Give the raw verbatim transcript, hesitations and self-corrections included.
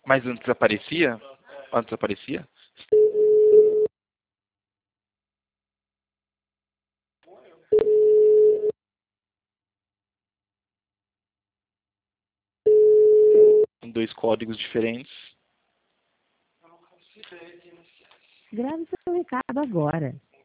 Mas antes aparecia? Antes aparecia? Em dois códigos diferentes. Grave seu recado agora.